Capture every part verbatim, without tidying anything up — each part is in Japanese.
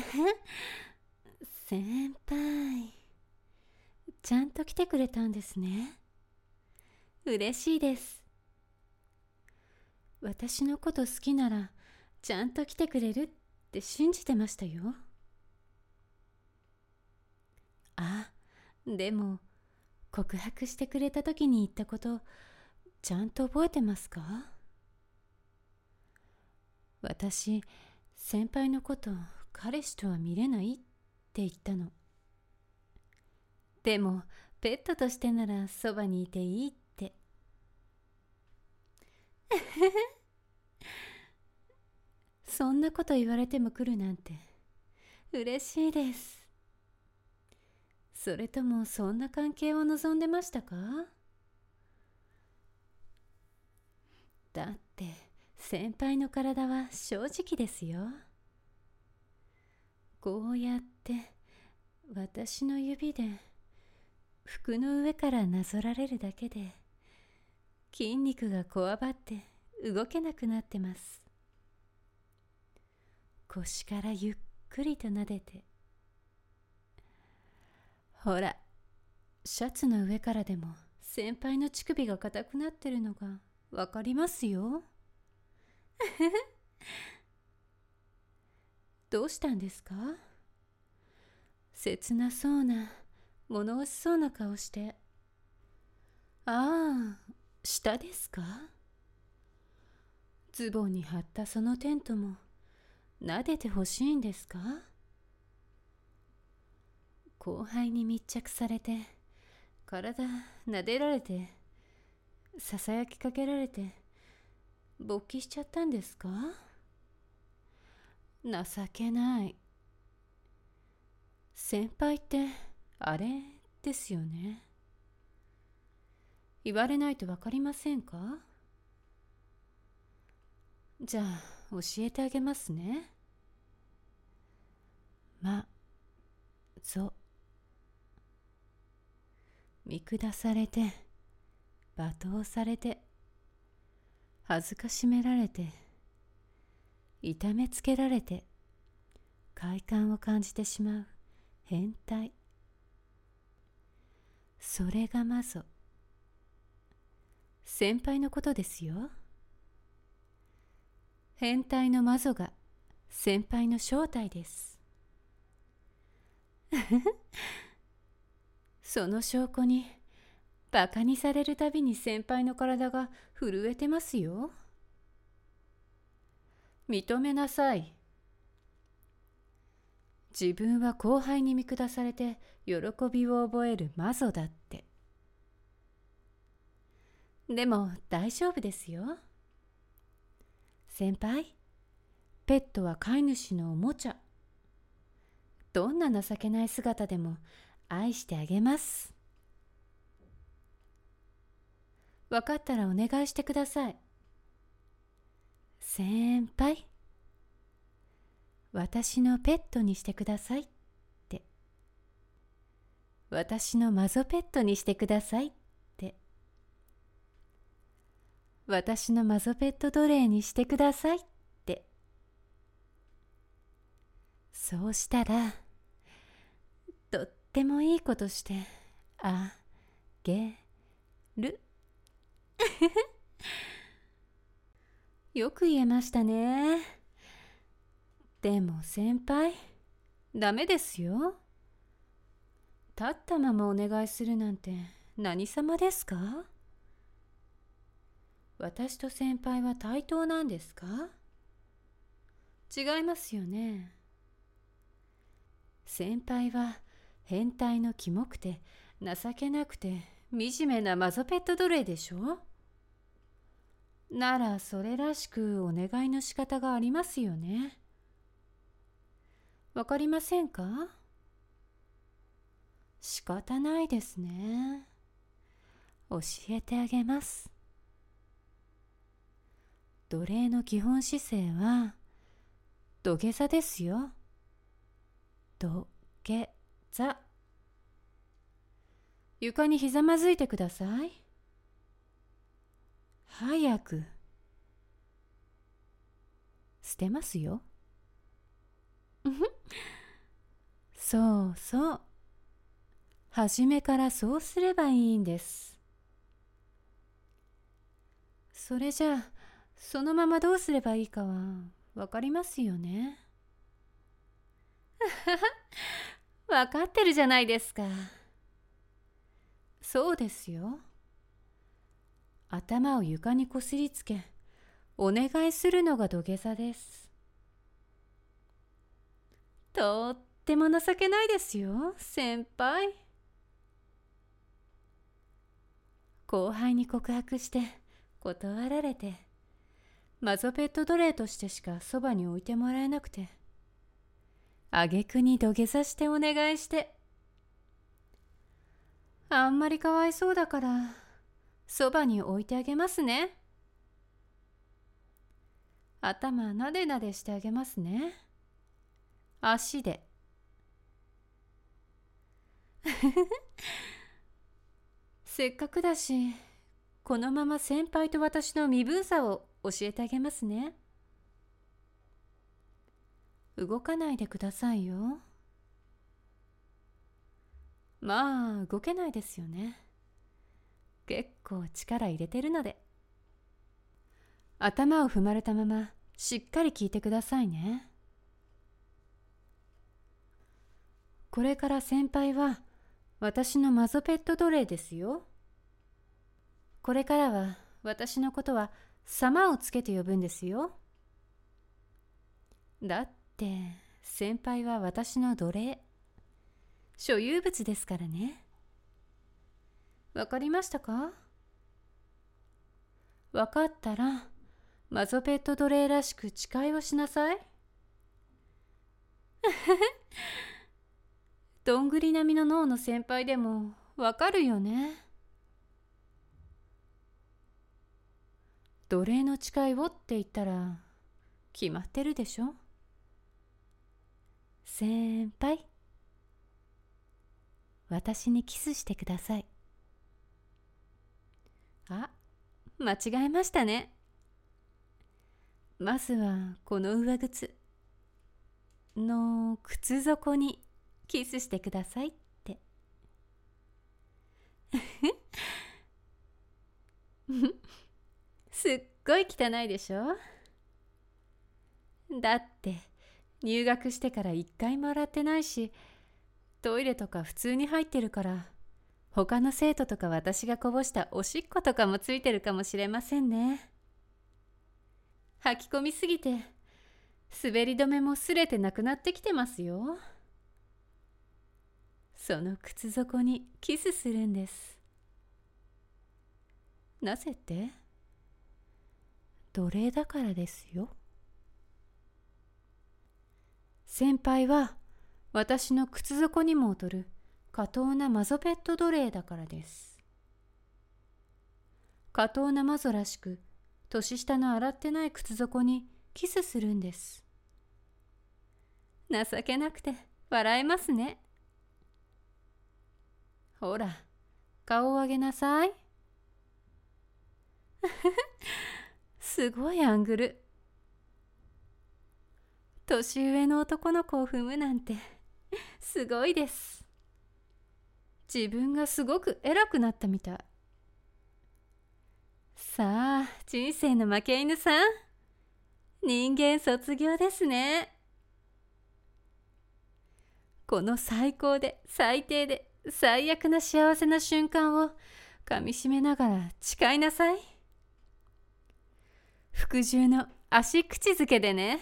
先輩、ちゃんと来てくれたんですね。嬉しいです。私のこと好きならちゃんと来てくれるって信じてましたよ。あ、でも告白してくれた時に言ったことちゃんと覚えてますか？私、先輩のこと彼氏とは見れないって言ったの。でもペットとしてならそばにいていいって。そんなこと言われても来るなんて嬉しいです。それともそんな関係を望んでましたか？だって先輩の体は正直ですよ。こうやって私の指で服の上からなぞられるだけで筋肉がこわばって動けなくなってます。腰からゆっくりと撫でて、ほら、シャツの上からでも先輩の乳首が硬くなってるのがわかりますよ。どうしたんですか？切なそうな、物惜しそうな顔して。ああ、下ですか？ズボンに貼ったそのテントも撫でてほしいんですか？後輩に密着されて、体撫でられて、ささやきかけられて、勃起しちゃったんですか？情けない。先輩ってあれですよね。言われないと分かりませんか？じゃあ教えてあげますね。まぞ、見下されて、罵倒されて、恥ずかしめられて、痛めつけられて、快感を感じてしまう変態。それがマゾ。先輩のことですよ。変態のマゾが先輩の正体です。その証拠にバカにされるたびに先輩の体が震えてますよ。認めなさい。自分は後輩に見下されて喜びを覚えるマゾだって。でも大丈夫ですよ。先輩、ペットは飼い主のおもちゃ。どんな情けない姿でも愛してあげます。分かったらお願いしてください。先輩、私のペットにしてくださいって。私のマゾペットにしてくださいって。私のマゾペット奴隷にしてくださいって。そうしたら、とってもいいことしてあげる。よく言えましたね。でも先輩、ダメですよ。立ったままお願いするなんて何様ですか？私と先輩は対等なんですか？違いますよね。先輩は変態のキモくて情けなくて惨めなマゾペット奴隷でしょ？ならそれらしくお願いの仕方がありますよね。わかりませんか？仕方ないですね。教えてあげます。奴隷の基本姿勢は土下座ですよ。土下座。床にひざまずいてください。早く。捨てますよ。 そうそう。初めからそうすればいいんです。それじゃあ、そのままどうすればいいかはわかりますよね。わかってるじゃないですか。そうですよ。頭を床にこすりつけ、お願いするのが土下座です。とっても情けないですよ、先輩。後輩に告白して断られて、マゾペット奴隷としてしかそばに置いてもらえなくて、挙句に土下座してお願いして、あんまりかわいそうだからそばに置いてあげますね。頭なでなでしてあげますね。足で。せっかくだし、このまま先輩と私の身分差を教えてあげますね。動かないでくださいよ。まあ、動けないですよね。結構力入れてるので。頭を踏まれたまま、しっかり聞いてくださいね。これから先輩は、私のマゾペット奴隷ですよ。これからは、私のことは、様をつけて呼ぶんですよ。だって、先輩は私の奴隷。所有物ですからね。わかりましたか？わかったら、マゾペット奴隷らしく誓いをしなさい。どんぐり並みの脳の先輩でもわかるよね。奴隷の誓いをって言ったら決まってるでしょ。先輩、私にキスしてください。あ、間違えましたね。まずはこの上靴の靴底にキスしてくださいって。すっごい汚いでしょ。だって入学してから一回も洗ってないし、トイレとか普通に入ってるから、他の生徒とか私がこぼしたおしっことかもついてるかもしれませんね。吐き込みすぎて滑り止めもすれてなくなってきてますよ。その靴底にキスするんです。なぜって？奴隷だからですよ。先輩は私の靴底にも劣る下等なマゾペット奴隷だからです。下等なマゾらしく年下の洗ってない靴底にキスするんです。情けなくて笑えますね。ほら、顔を上げなさい。すごいアングル。年上の男の子を踏むなんてすごいです。自分がすごく偉くなったみたい。さあ、人生の負け犬さん、人間卒業ですね。この最高で最低で最悪な幸せな瞬間をかみしめながら誓いなさい。服従の足口づけでね。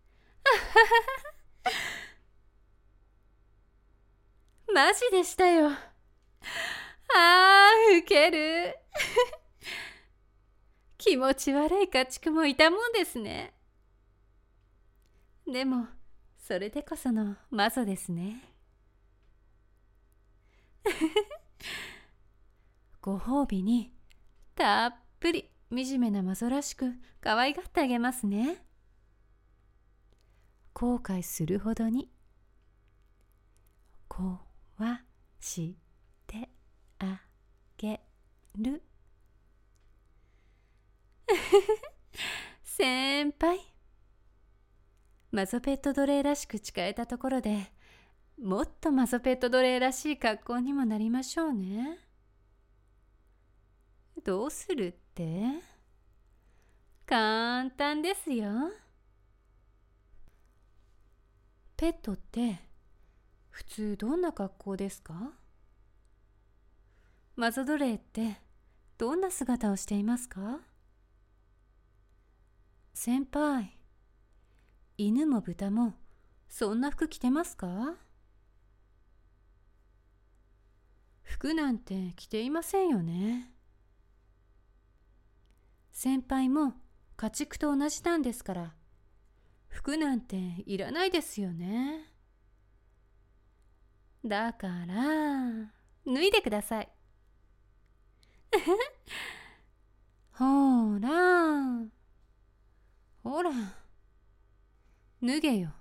マジでしたよ。あー、ウケる。気持ち悪い家畜もいたもんですね。でも、それでこそのマゾですね。ご褒美に、たっぷり惨めなマゾらしく可愛がってあげますね。後悔するほどに、壊してあげる。先輩、マゾペット奴隷らしく誓えたところで、 もっとマゾペット奴隷らしい格好にもなりましょうね。どうするって？簡単ですよ。ペットって普通どんな格好ですか？マゾ奴隷ってどんな姿をしていますか？先輩、犬も豚もそんな服着てますか？服なんて着ていませんよね。先輩も家畜と同じなんですから、服なんていらないですよね。だから脱いでください。ほらほら脱げよ。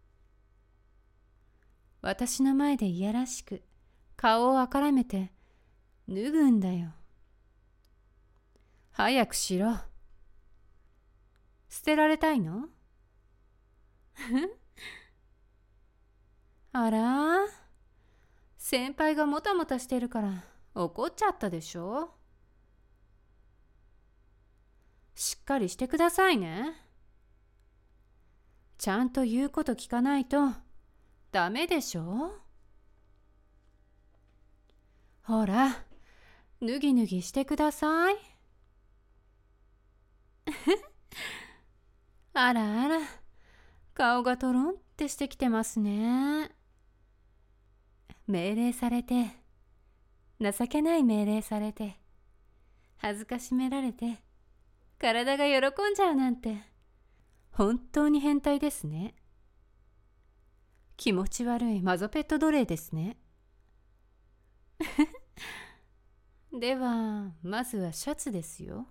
私の前でいやらしく顔をあからめて脱ぐんだよ。早くしろ。捨てられたいの？あら、先輩がもたもたしてるから怒っちゃったでしょ。しっかりしてくださいね。ちゃんと言うこと聞かないとダメでしょ。ほら、脱ぎ脱ぎしてください。あらあら、顔がトロンってしてきてますね。命令されて、情けない命令されて、恥ずかしめられて、体が喜んじゃうなんて、本当に変態ですね。気持ち悪いマゾペット奴隷ですね。では、まずはシャツですよ。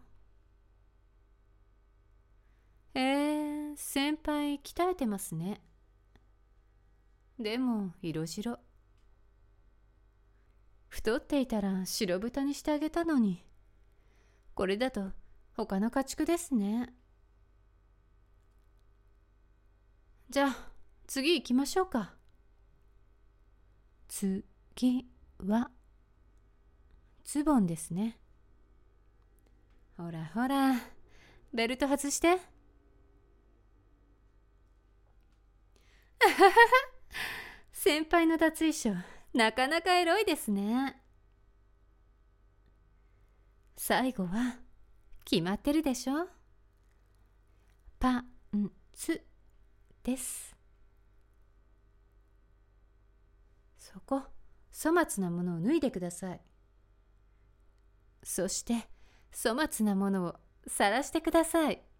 えー、先輩鍛えてますね。でも、色白。太っていたら白豚にしてあげたのに。これだと他の家畜ですね。じゃあ、次行きましょうか。次は、ズボンですね。ほらほら、ベルト外して。先輩の脱衣所、なかなかエロいですね。最後は決まってるでしょ。パンツです。そこ、粗末なものを脱いでください。そして粗末なものを晒してください。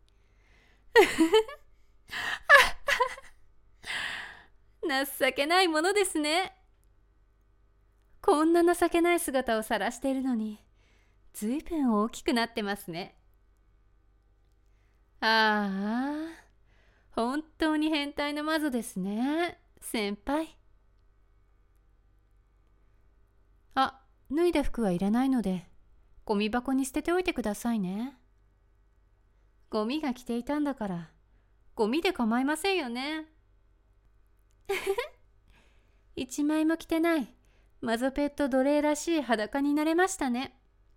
情けないものですね。こんな情けない姿を晒しているのに、ずいぶん大きくなってますね。ああ、本当に変態のマゾですね、先輩。あ、脱いだ服はいらないので、ゴミ箱に捨てておいてくださいね。ゴミが着ていたんだから、ゴミで構いませんよね。一枚も着てないマゾペット奴隷らしい裸になれましたね。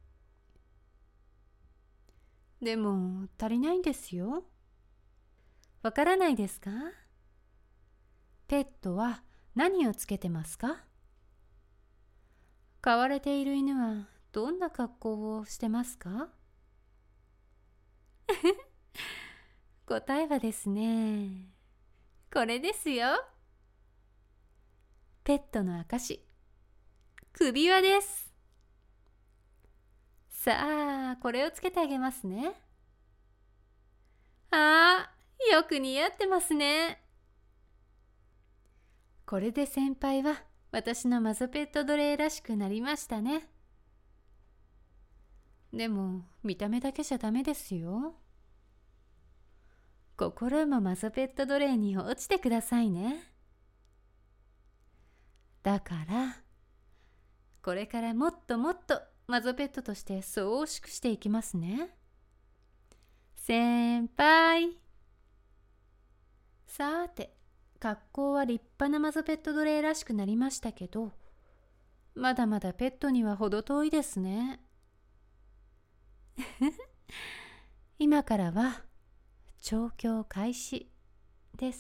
でも足りないんですよ。わからないですか？ペットは何をつけてますか？飼われている犬はどんな格好をしてますか？答えはですね、これですよ。ペットの証、首輪です。さあ、これをつけてあげますね。ああ、よく似合ってますね。これで先輩は私のマゾペット奴隷らしくなりましたね。でも見た目だけじゃダメですよ。心もマゾペット奴隷に落ちてくださいね。だからこれからもっともっとマゾペットとしてそうしくしていきますね。先輩。さーて、 格好は立派なマゾペット奴隷らしくなりましたけど、まだまだペットには程遠いですね。今からは調教開始です。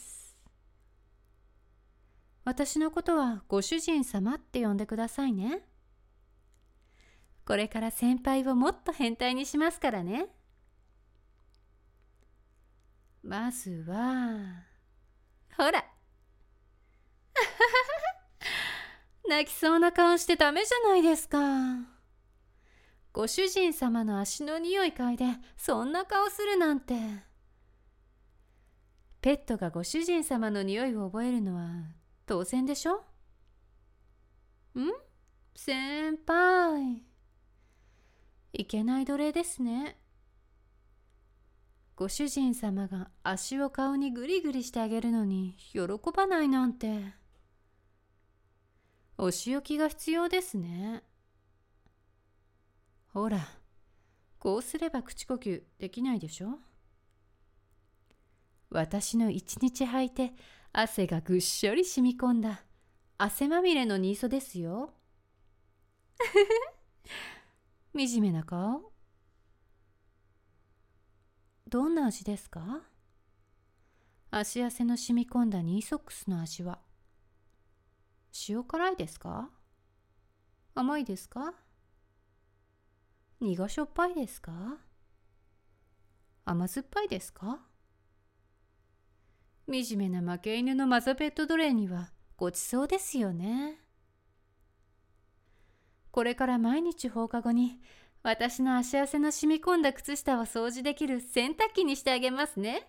私のことはご主人様って呼んでくださいね。これから先輩をもっと変態にしますからね。まずは、ほら泣きそうな顔してダメじゃないですか。ご主人様の足の匂い嗅いでそんな顔するなんて。ペットがご主人様の匂いを覚えるのは当然でしょ？ん？先輩。いけない奴隷ですね。ご主人様が足を顔にグリグリしてあげるのに喜ばないなんて。お仕置きが必要ですね。ほら、こうすれば口呼吸できないでしょ。私の一日履いて汗がぐっしょり染み込んだ汗まみれのニーソですよ。惨めな顔。どんな味ですか？足汗の染み込んだニーソックスの味は。塩辛いですか？甘いですか？苦しょっぱいですか？甘酸っぱいですか？惨めな負け犬のマゾペット奴隷にはごちそうですよね。これから毎日放課後に私の足汗の染み込んだ靴下を掃除できる洗濯機にしてあげますね。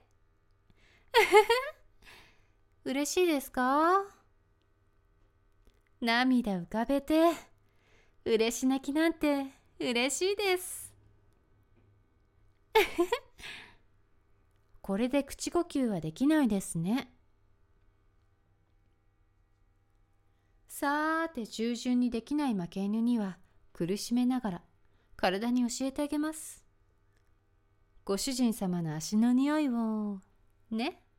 嬉しいですか？涙浮かべて嬉し泣きなんて嬉しいです。これで口呼吸はできないですね。さーて、従順にできない負け犬には苦しめながら体に教えてあげます。ご主人様の足の匂いをね。